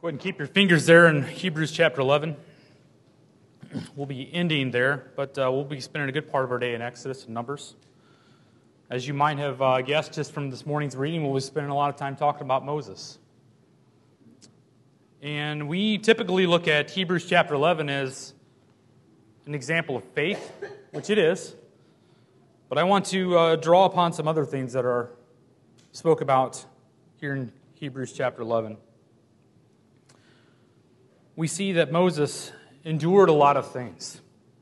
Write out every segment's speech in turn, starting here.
Go ahead and keep your fingers there in Hebrews chapter 11. We'll be ending there, but we'll be spending a good part of our day in Exodus and Numbers. As you might have guessed just from this morning's reading, we'll be spending a lot of time talking about Moses. And we typically look at Hebrews chapter 11 as an example of faith, which it is. But I want to draw upon some other things that are spoke about here in Hebrews chapter 11. We see that Moses endured a lot of things.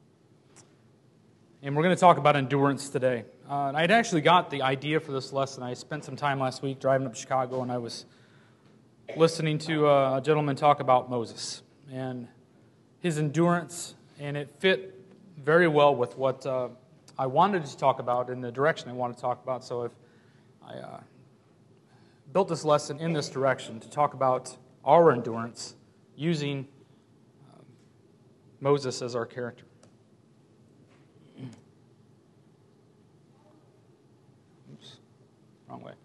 And we're going to talk about endurance today. I'd actually got the idea for this lesson. I spent some time last week driving up to Chicago, and I was listening to a gentleman talk about Moses and his endurance, and it fit very well with what I wanted to talk about in the direction I want to talk about. So I built this lesson in this direction to talk about our endurance using Moses as our character. Oops, wrong way.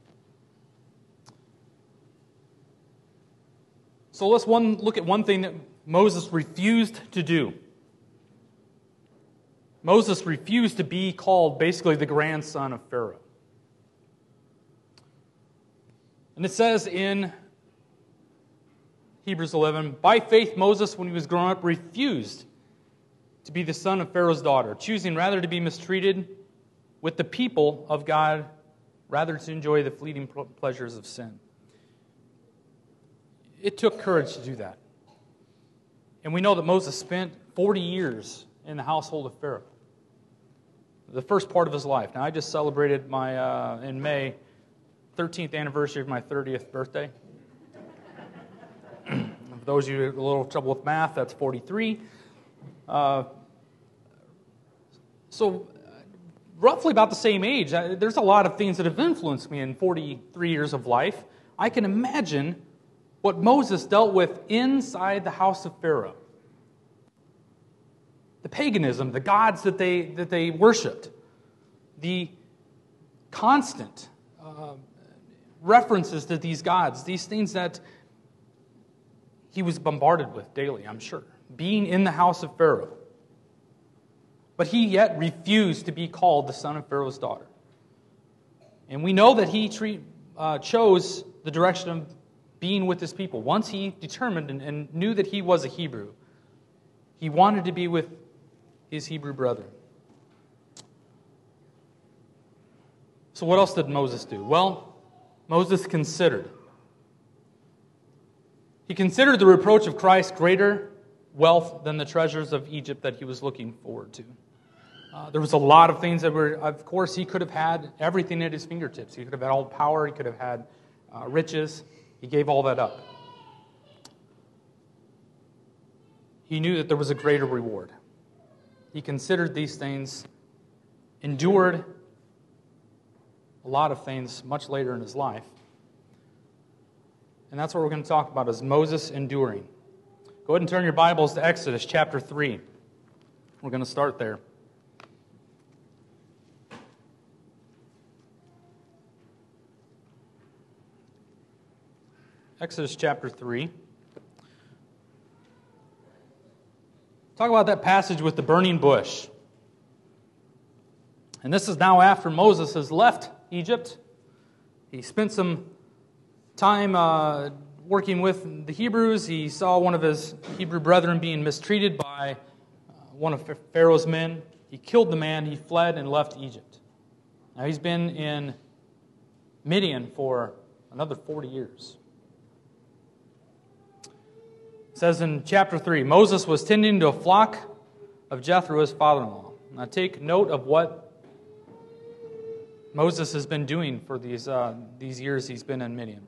So let's look at one thing that Moses refused to do. Moses refused to be called basically the grandson of Pharaoh. And it says in Hebrews 11, by faith Moses, when he was grown up, refused to be the son of Pharaoh's daughter, choosing rather to be mistreated with the people of God rather to enjoy the fleeting pleasures of sin. It took courage to do that. And we know that Moses spent 40 years in the household of Pharaoh, the first part of his life. Now, I just celebrated my, in May, 13th anniversary of my 30th birthday. For those of you who have a little trouble with math, that's 43. So, roughly about the same age. There's a lot of things that have influenced me in 43 years of life. I can imagine what Moses dealt with inside the house of Pharaoh. The paganism, the gods that they worshipped, the constant references to these gods, these things that he was bombarded with daily, I'm sure, being in the house of Pharaoh. But he yet refused to be called the son of Pharaoh's daughter. And we know that he chose the direction of being with his people. Once he determined and knew that he was a Hebrew, he wanted to be with his Hebrew brethren. So what else did Moses do? Well, Moses considered. He considered the reproach of Christ greater wealth than the treasures of Egypt that he was looking forward to. There was a lot of things that were, of course, he could have had everything at his fingertips. He could have had all power. He could have had riches. He gave all that up. He knew that there was a greater reward. He considered these things, endured a lot of things much later in his life. And that's what we're going to talk about, is Moses enduring. Go ahead and turn your Bibles to Exodus chapter 3. We're going to start there. Exodus chapter 3. Talk about that passage with the burning bush. And this is now after Moses has left Egypt. He spent some time working with the Hebrews. He saw one of his Hebrew brethren being mistreated by one of Pharaoh's men. He killed the man, he fled and left Egypt. Now he's been in Midian for another 40 years. It says in chapter 3, Moses was tending to a flock of Jethro, his father-in-law. Now take note of what Moses has been doing for these years he's been in Midian.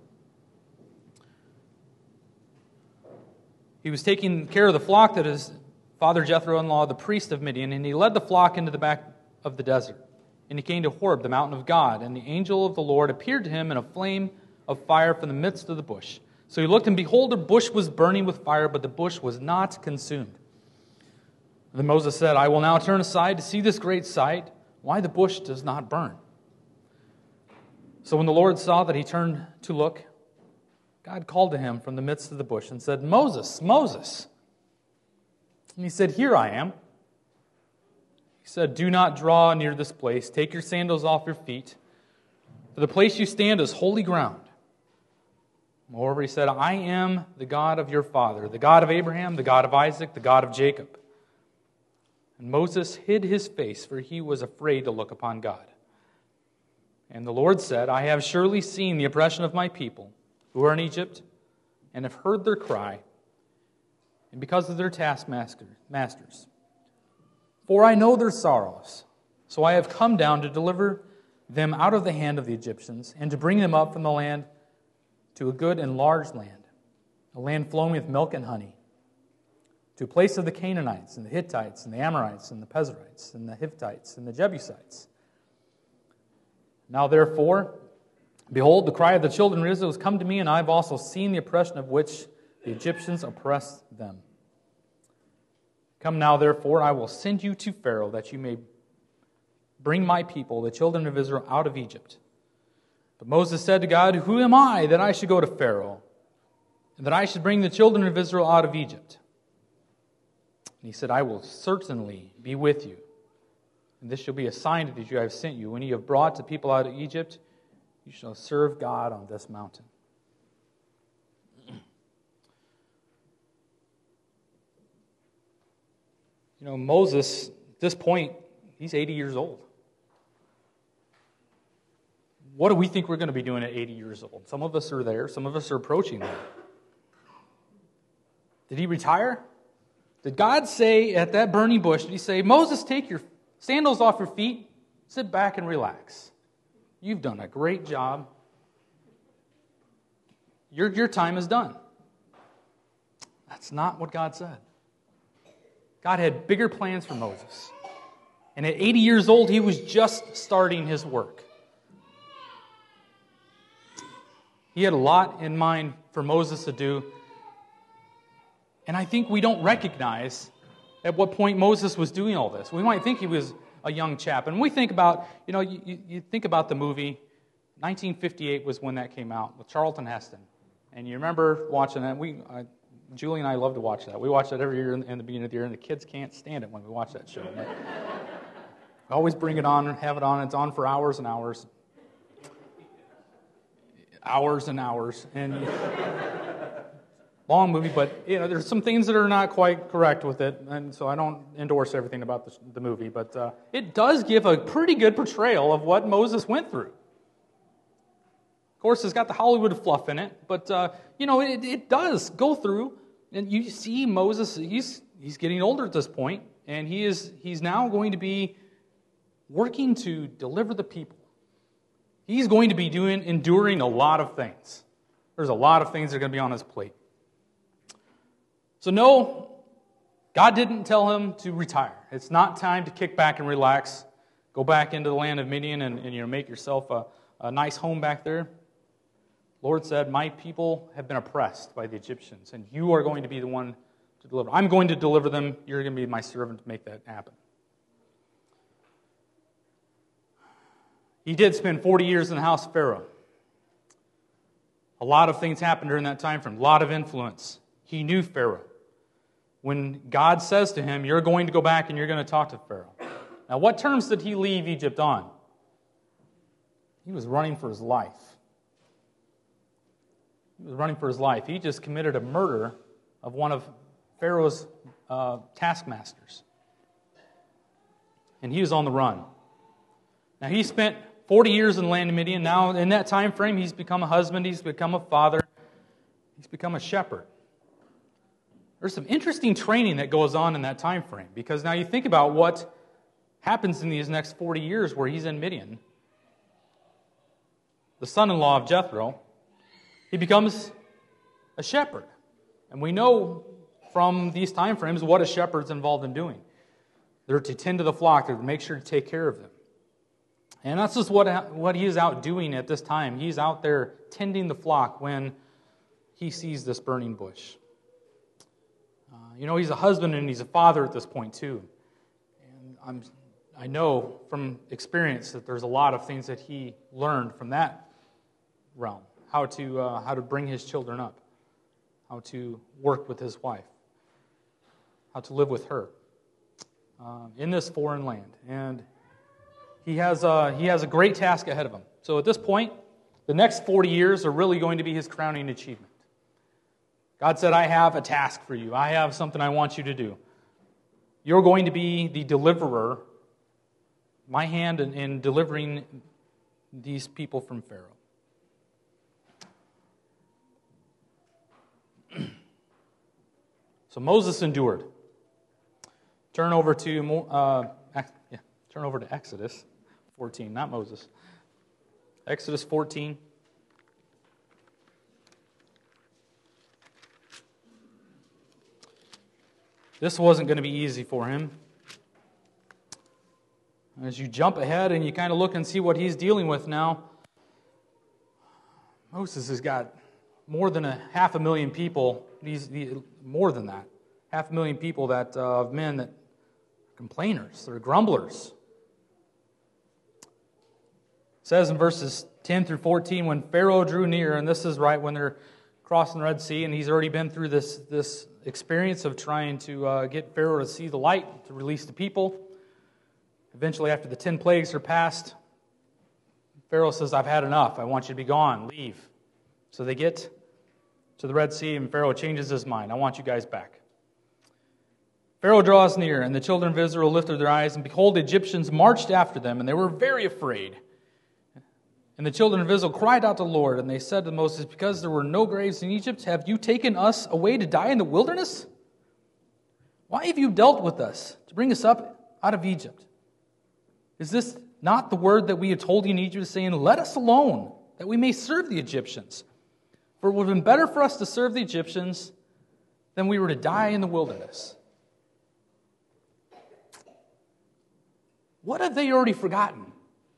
He was taking care of the flock that his father Jethro-in-law, the priest of Midian, and he led the flock into the back of the desert. And he came to Horeb, the mountain of God, and the angel of the Lord appeared to him in a flame of fire from the midst of the bush. So he looked, and behold, the bush was burning with fire, but the bush was not consumed. Then Moses said, I will now turn aside to see this great sight, why the bush does not burn. So when the Lord saw that he turned to look, God called to him from the midst of the bush and said, "Moses, Moses." And he said, "Here I am." He said, "Do not draw near this place. Take your sandals off your feet, for the place you stand is holy ground." Moreover, he said, "I am the God of your father, the God of Abraham, the God of Isaac, the God of Jacob." And Moses hid his face, for he was afraid to look upon God. And the Lord said, "I have surely seen the oppression of my people who are in Egypt, and have heard their cry, and because of their taskmasters. For I know their sorrows, so I have come down to deliver them out of the hand of the Egyptians, and to bring them up from the land to a good and large land, a land flowing with milk and honey, to a place of the Canaanites, and the Hittites, and the Amorites, and the Perizzites, and the Hittites, and the Jebusites. Now therefore, behold, the cry of the children of Israel has come to me, and I have also seen the oppression of which the Egyptians oppressed them. Come now, therefore, I will send you to Pharaoh, that you may bring my people, the children of Israel, out of Egypt. But Moses said to God, "Who am I that I should go to Pharaoh, and that I should bring the children of Israel out of Egypt?" And he said, "I will certainly be with you, and this shall be a sign that you have sent you. When you have brought the people out of Egypt, you shall serve God on this mountain." You know, Moses, at this point, he's 80 years old. What do we think we're going to be doing at 80 years old? Some of us are there. Some of us are approaching that. Did he retire? Did God say at that burning bush, did he say, "Moses, take your sandals off your feet, sit back and relax. You've done a great job. Your time is done"? That's not what God said. God had bigger plans for Moses. And at 80 years old, he was just starting his work. He had a lot in mind for Moses to do. And I think we don't recognize at what point Moses was doing all this. We might think he was a young chap. And we think about, you think about the movie, 1958 was when that came out with Charlton Heston. And you remember watching that. Julie and I love to watch that. We watch that every year in the beginning of the year, and the kids can't stand it when we watch that show. We always bring it on and have it on. It's on for hours and hours. Hours and hours. And long movie, but there's some things that are not quite correct with it, and so I don't endorse everything about the movie, but it does give a pretty good portrayal of what Moses went through. Of course, it's got the Hollywood fluff in it, but it does go through, and you see Moses. He's getting older at this point, and he's now going to be working to deliver the people. He's going to be enduring a lot of things. There's a lot of things that are going to be on his plate. So no, God didn't tell him to retire. It's not time to kick back and relax, go back into the land of Midian and make yourself a nice home back there. Lord said, "My people have been oppressed by the Egyptians, and you are going to be the one to deliver. I'm going to deliver them. You're going to be my servant to make that happen." He did spend 40 years in the house of Pharaoh. A lot of things happened during that time frame, a lot of influence. He knew Pharaoh. When God says to him, "You're going to go back and you're going to talk to Pharaoh." Now, what terms did he leave Egypt on? He was running for his life. He was running for his life. He just committed a murder of one of Pharaoh's taskmasters. And he was on the run. Now, he spent 40 years in the land of Midian. Now, in that time frame, he's become a husband, he's become a father, he's become a shepherd. There's some interesting training that goes on in that time frame, because now you think about what happens in these next 40 years where he's in Midian. The son-in-law of Jethro, he becomes a shepherd. And we know from these time frames what a shepherd's involved in doing. They're to tend to the flock, they're to make sure to take care of them. And that's just what he is out doing at this time. He's out there tending the flock when he sees this burning bush. He's a husband and he's a father at this point too. And I know from experience that there's a lot of things that he learned from that realm. how to bring his children up, how to work with his wife, how to live with her in this foreign land. And he has a great task ahead of him. So at this point, the next 40 years are really going to be his crowning achievement. God said, I have a task for you. I have something I want you to do. You're going to be the deliverer, my hand in delivering these people from Pharaoh. So Moses endured. Turn over to Exodus 14, not Moses. Exodus 14. This wasn't going to be easy for him. As you jump ahead and you kind of look and see what he's dealing with now, Moses has got more than 500,000 people, more than that, 500,000 people of men that are complainers, they're grumblers. It says in verses 10 through 14, when Pharaoh drew near, and this is right when they're crossing the Red Sea, and he's already been through this experience of trying to get Pharaoh to see the light, to release the people. Eventually, after the 10 plagues are passed, Pharaoh says, I've had enough. I want you to be gone. Leave. So they get to the Red Sea, and Pharaoh changes his mind. I want you guys back. Pharaoh draws near, and the children of Israel lifted their eyes, and behold, the Egyptians marched after them, and they were very afraid. And the children of Israel cried out to the Lord, and they said to Moses, because there were no graves in Egypt, have you taken us away to die in the wilderness? Why have you dealt with us to bring us up out of Egypt? Is this not the word that we had told you in Egypt, saying, let us alone, that we may serve the Egyptians? For it would have been better for us to serve the Egyptians than we were to die in the wilderness. What have they already forgotten?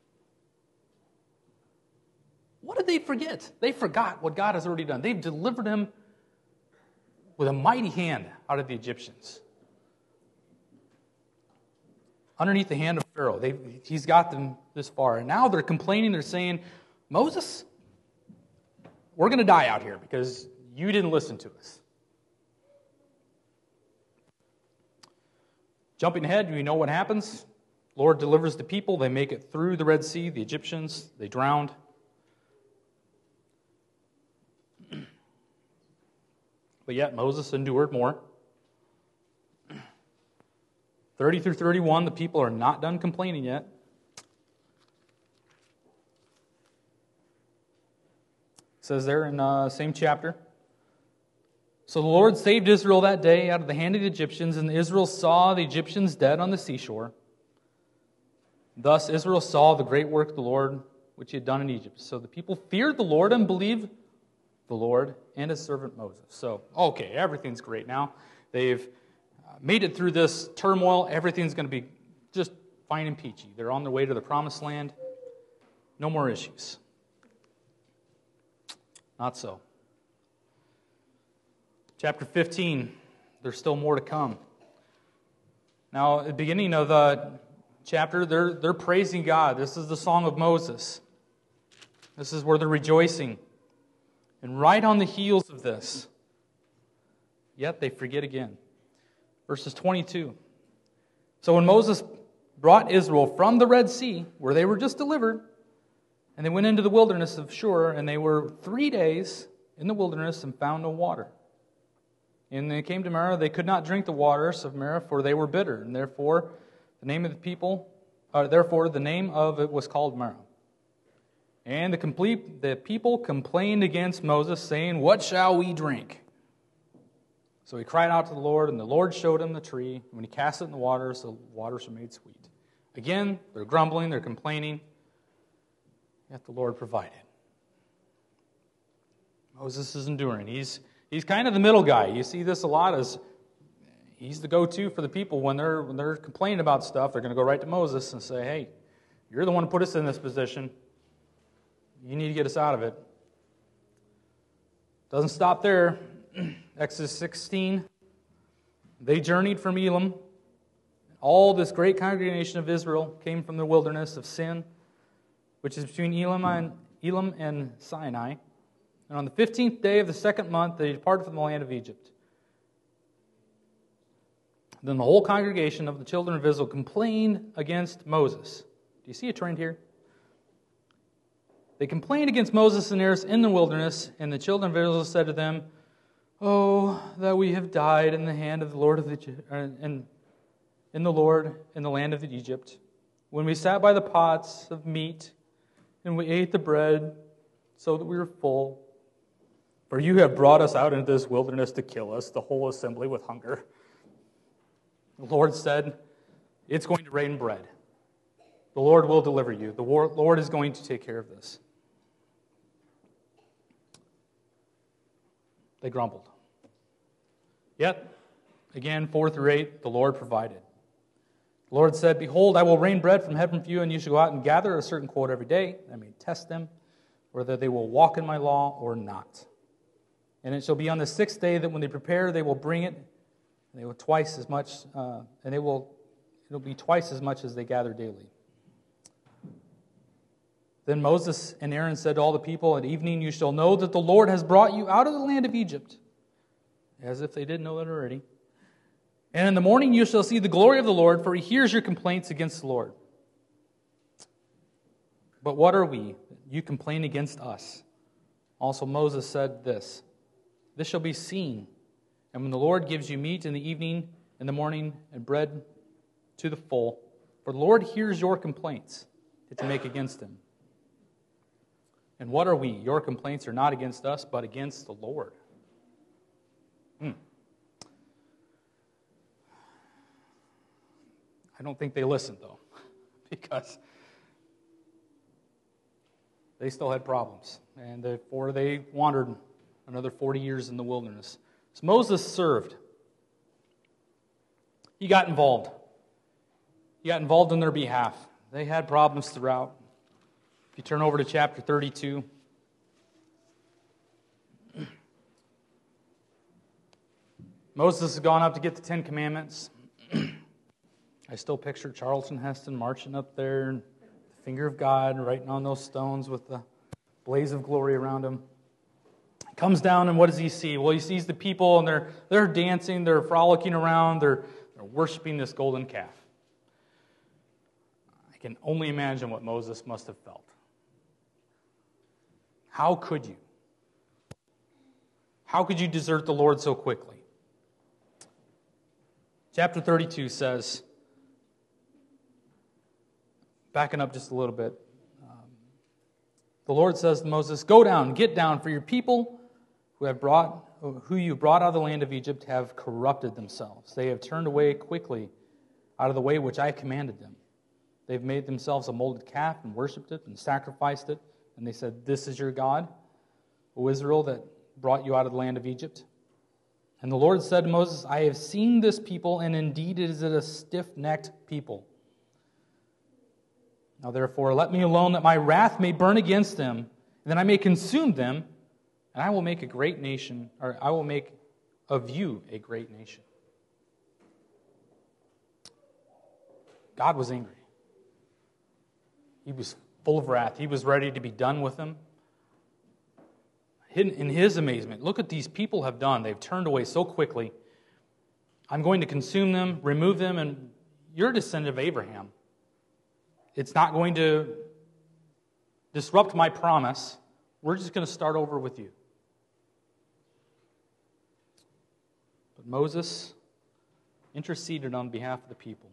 What did they forget? They forgot what God has already done. They've delivered him with a mighty hand out of the Egyptians. Underneath the hand of Pharaoh. He's got them this far. And now they're complaining. They're saying, Moses, we're going to die out here because you didn't listen to us. Jumping ahead, we know what happens. Lord delivers the people. They make it through the Red Sea. The Egyptians, they drowned. But yet Moses endured more. 30 through 31, the people are not done complaining yet. It says there in same chapter. So the Lord saved Israel that day out of the hand of the Egyptians, and Israel saw the Egyptians dead on the seashore. Thus Israel saw the great work of the Lord, which he had done in Egypt. So the people feared the Lord and believed the Lord and his servant Moses. So, okay, everything's great now. They've made it through this turmoil. Everything's going to be just fine and peachy. They're on their way to the promised land. No more issues. Not so. Chapter 15, there's still more to come. Now, at the beginning of the chapter, they're praising God. This is the Song of Moses. This is where they're rejoicing. And right on the heels of this, yet they forget again. Verses 22. So when Moses brought Israel from the Red Sea, where they were just delivered, and they went into the wilderness of Shur, and they were 3 days in the wilderness and found no water. And they came to Marah, they could not drink the waters of Marah, for they were bitter, and therefore the name of it was called Marah. And the people complained against Moses, saying, what shall we drink? So he cried out to the Lord, and the Lord showed him the tree. When he cast it in the waters were made sweet. Again, they're grumbling, they're complaining, yet the Lord provided. Moses is enduring. He's kind of the middle guy. You see this a lot as he's the go-to for the people when they're complaining about stuff. They're going to go right to Moses and say, hey, you're the one who put us in this position. You need to get us out of it. Doesn't stop there. Exodus 16. They journeyed from Elim. All this great congregation of Israel came from the wilderness of Sin, which is between Elim and Sinai. And on the 15th day of the second month, they departed from the land of Egypt. Then the whole congregation of the children of Israel complained against Moses. Do you see a trend here? They complained against Moses and Aaron in the wilderness, and the children of Israel said to them, "Oh, that we have died in the hand of the Lord in the land of Egypt, when we sat by the pots of meat, and we ate the bread, so that we were full. For you have brought us out into this wilderness to kill us, the whole assembly, with hunger." The Lord said, "It's going to rain bread. The Lord will deliver you. The Lord is going to take care of this." They grumbled. Yet, again, 4 through 8, the Lord provided. The Lord said, "Behold, I will rain bread from heaven for you, and you shall go out and gather a certain quota every day. I may test them, whether they will walk in my law or not. And it shall be on the 6th day that when they prepare, they will bring it. And they will twice as much, it'll be twice as much as they gather daily." Then Moses and Aaron said to all the people, "At evening you shall know that the Lord has brought you out of the land of Egypt," as if they didn't know it already. "And in the morning you shall see the glory of the Lord, for he hears your complaints against the Lord." "But what are we? You complain against us." Also Moses said this, "This shall be seen, and when the Lord gives you meat in the evening, in the morning, and bread to the full, for the Lord hears your complaints that you make against him. And what are we? Your complaints are not against us, but against the Lord." I don't think they listened, though, because they still had problems. And therefore they wandered another 40 years in the wilderness. So Moses served. He got involved. He got involved on their behalf. They had problems throughout. If you turn over to chapter 32, Moses has gone up to get the 10 Commandments. I still picture Charlton Heston marching up there, and the finger of God writing on those stones with the blaze of glory around him. He comes down, and what does he see? Well, he sees the people, and they're dancing, they're frolicking around, they're worshiping this golden calf. I can only imagine what Moses must have felt. How could you? How could you desert the Lord so quickly? Chapter 32 says, backing up just a little bit, the Lord says to Moses, "Go down, get down, for your people who you brought out of the land of Egypt have corrupted themselves. They have turned away quickly out of the way which I commanded them. They've made themselves a molded calf and worshipped it and sacrificed it. And they said, 'This is your God, O Israel, that brought you out of the land of Egypt.' And the Lord said to Moses, 'I have seen this people, and indeed it is a stiff-necked people. Now therefore let me alone, that my wrath may burn against them, and that I may consume them, and I will make a great nation, or I will make of you a great nation.'" God was angry. He was full of wrath. He was ready to be done with them. In his amazement, look what these people have done. They've turned away so quickly. I'm going to consume them, remove them, and you're a descendant of Abraham. It's not going to disrupt my promise. We're just going to start over with you. But Moses interceded on behalf of the people.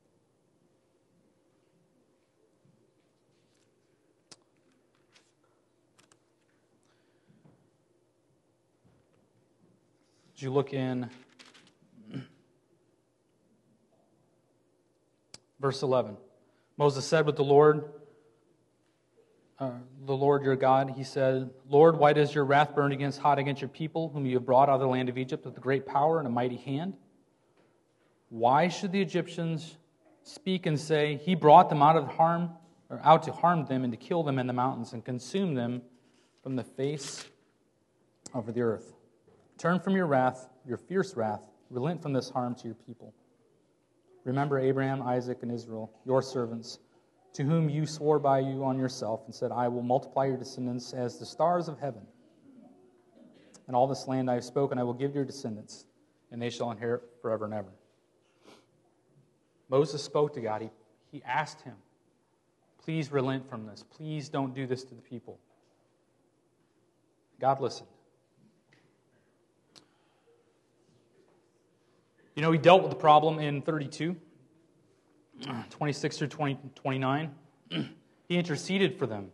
As you look in verse 11, Moses said with the Lord your God, he said, "Lord, why does your wrath burn hot against your people, whom you have brought out of the land of Egypt with a great power and a mighty hand? Why should the Egyptians speak and say, 'He brought them out to harm them and to kill them in the mountains and consume them from the face of the earth? Turn from your wrath, your fierce wrath, relent from this harm to your people. Remember Abraham, Isaac, and Israel, your servants, to whom you swore by you on yourself and said, I will multiply your descendants as the stars of heaven and all this land I have spoken I will give your descendants, and they shall inherit forever and ever. Moses spoke to God. He asked him, please relent from this. Please don't do this to the people. God listened. You know, he dealt with the problem in 32, 26 through 29. He interceded for them.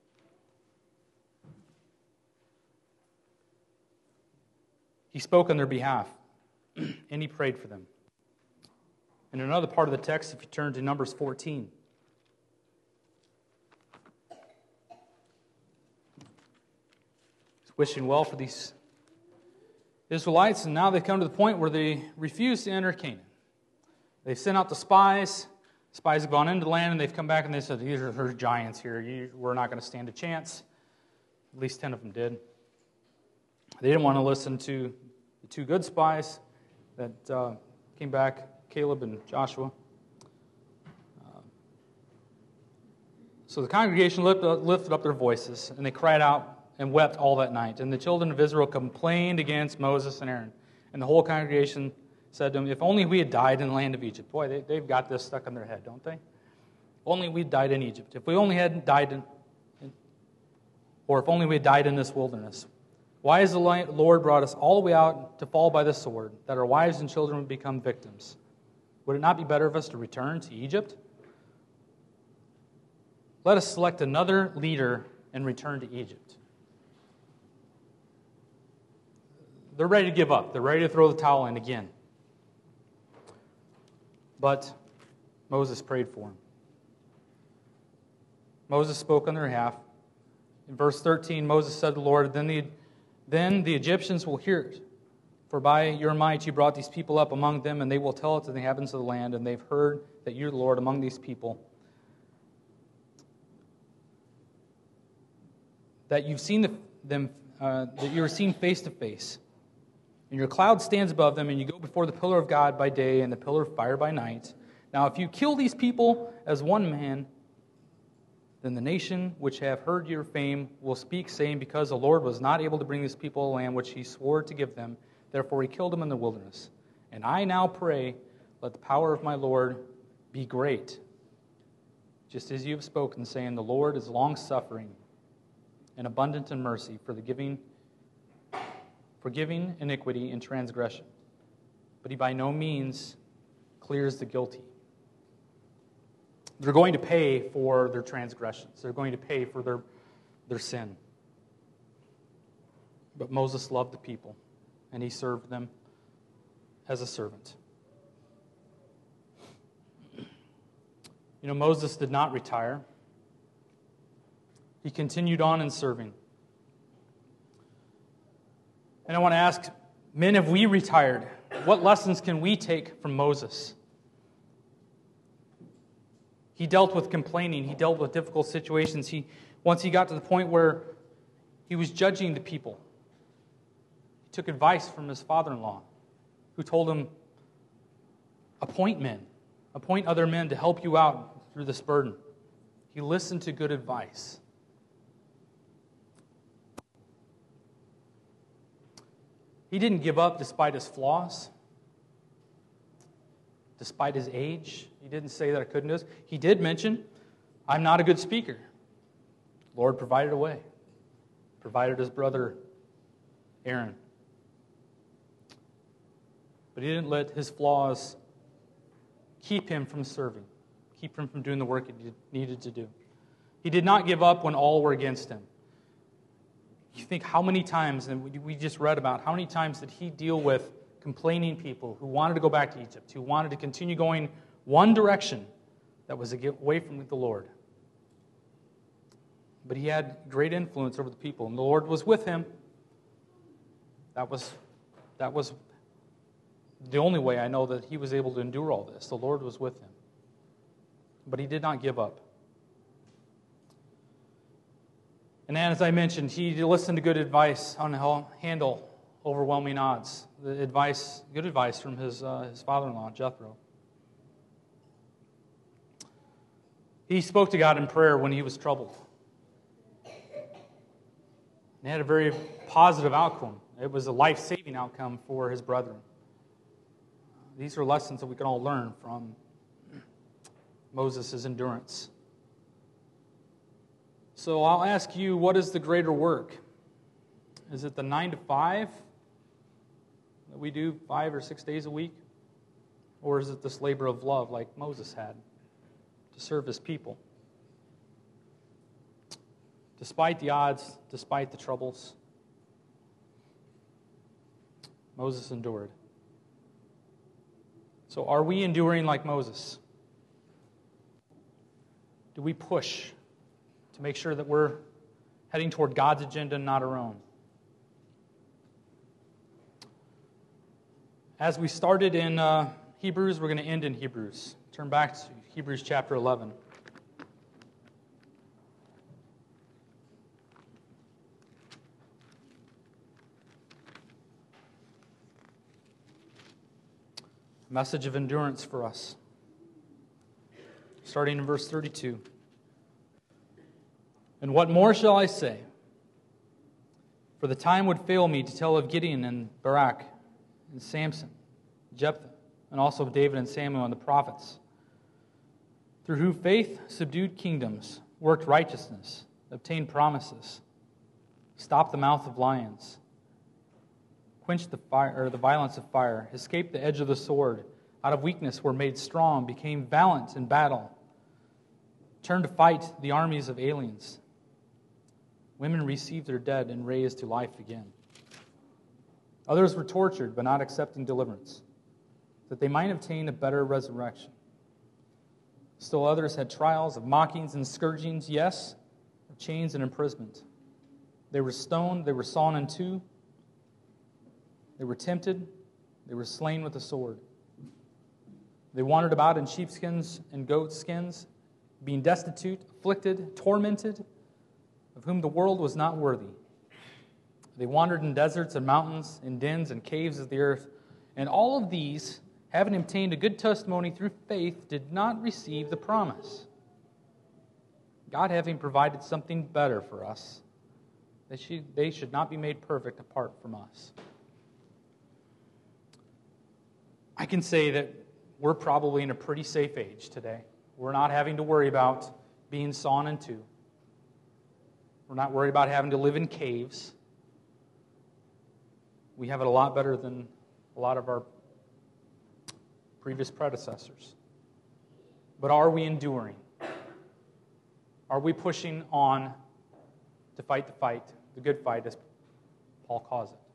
He spoke on their behalf, and he prayed for them. In another part of the text, if you turn to Numbers 14, he's wishing well for these Israelites, and now they come to the point where they refuse to enter Canaan. They've sent out the spies. Spies have gone into the land, and they've come back and they said, these are giants here. We're not going to stand a chance. At least 10 of them did. They didn't want to listen to the two good spies that came back, Caleb and Joshua. So the congregation lifted up their voices, and they cried out and wept all that night. And the children of Israel complained against Moses and Aaron. And the whole congregation said to them, if only we had died in the land of Egypt. Boy, they've got this stuck in their head, don't they? Only we died in Egypt. If we only had died or if only we had died in this wilderness. Why has the Lord brought us all the way out to fall by the sword, that our wives and children would become victims? Would it not be better for us to return to Egypt? Let us select another leader and return to Egypt. They're ready to give up. They're ready to throw the towel in again. But Moses prayed for him. Moses spoke on their behalf. In verse 13, Moses said to the Lord, Then the Egyptians will hear it. For by your might you brought these people up among them, and they will tell it to the inhabitants of the land, and they've heard that you're the Lord among these people. That you've seen them, that you are seen face to face. And your cloud stands above them, and you go before the pillar of God by day and the pillar of fire by night. Now if you kill these people as one man, then the nation which have heard your fame will speak, saying, because the Lord was not able to bring these people a land which he swore to give them, therefore he killed them in the wilderness. And I now pray, let the power of my Lord be great, just as you have spoken, saying, the Lord is long-suffering and abundant in mercy, forgiving iniquity and transgression. But he by no means clears the guilty. They're going to pay for their transgressions. They're going to pay for their sin. But Moses loved the people, and he served them as a servant. You know, Moses did not retire. He continued on in serving. And I want to ask, men, have we retired? What lessons can we take from Moses? He dealt with complaining. He dealt with difficult situations. Once he got to the point where he was judging the people, he took advice from his father-in-law, who told him, appoint men. Appoint other men to help you out through this burden. He listened to good advice. He didn't give up despite his flaws, despite his age. He didn't say that I couldn't do this. He did mention, I'm not a good speaker. The Lord provided a way. Provided his brother Aaron. But he didn't let his flaws keep him from serving, keep him from doing the work he needed to do. He did not give up when all were against him. You think how many times, and we just read about, how many times did he deal with complaining people who wanted to go back to Egypt, who wanted to continue going one direction that was away from the Lord. But he had great influence over the people, and the Lord was with him. That was the only way I know that he was able to endure all this. The Lord was with him. But he did not give up. And as I mentioned, he listened to good advice on how to handle overwhelming odds. Good advice from his father-in-law, Jethro. He spoke to God in prayer when he was troubled. And had a very positive outcome It was a life-saving outcome for his brethren. These are lessons that we can all learn from Moses' endurance. So I'll ask you, what is the greater work? Is it the 9 to 5 that we do 5 or 6 days a week? Or is it this labor of love like Moses had to serve his people? Despite the odds, despite the troubles, Moses endured. So are we enduring like Moses? Do we push to make sure that we're heading toward God's agenda and not our own? As we started in Hebrews, we're going to end in Hebrews. Turn back to Hebrews chapter 11. A message of endurance for us. Starting in verse 32. And what more shall I say? For the time would fail me to tell of Gideon and Barak and Samson, Jephthah, and also of David and Samuel and the prophets, through whom faith subdued kingdoms, worked righteousness, obtained promises, stopped the mouth of lions, quenched the fire or the violence of fire, escaped the edge of the sword, out of weakness were made strong, became valiant in battle, turned to fight the armies of aliens. Women received their dead and raised to life again. Others were tortured, but not accepting deliverance, that they might obtain a better resurrection. Still others had trials of mockings and scourgings, yes, of chains and imprisonment. They were stoned, they were sawn in two, they were tempted, they were slain with the sword. They wandered about in sheepskins and goat skins, being destitute, afflicted, tormented, of whom the world was not worthy. They wandered in deserts and mountains, in dens and caves of the earth, and all of these, having obtained a good testimony through faith, did not receive the promise. God having provided something better for us, they should not be made perfect apart from us. I can say that we're probably in a pretty safe age today. We're not having to worry about being sawn in two. We're not worried about having to live in caves. We have it a lot better than a lot of our previous predecessors. But are we enduring? Are we pushing on to fight the fight, the good fight, as Paul calls it?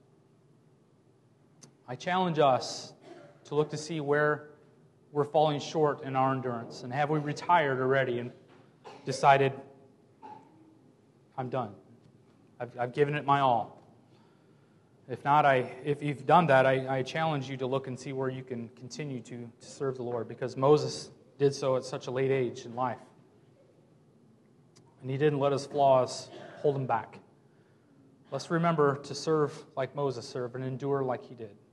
I challenge us to look to see where we're falling short in our endurance. And have we retired already and decided, I'm done. I've given it my all. If not, if you've done that, I challenge you to look and see where you can continue to serve the Lord, because Moses did so at such a late age in life. And he didn't let his flaws hold him back. Let's remember to serve like Moses served and endure like he did.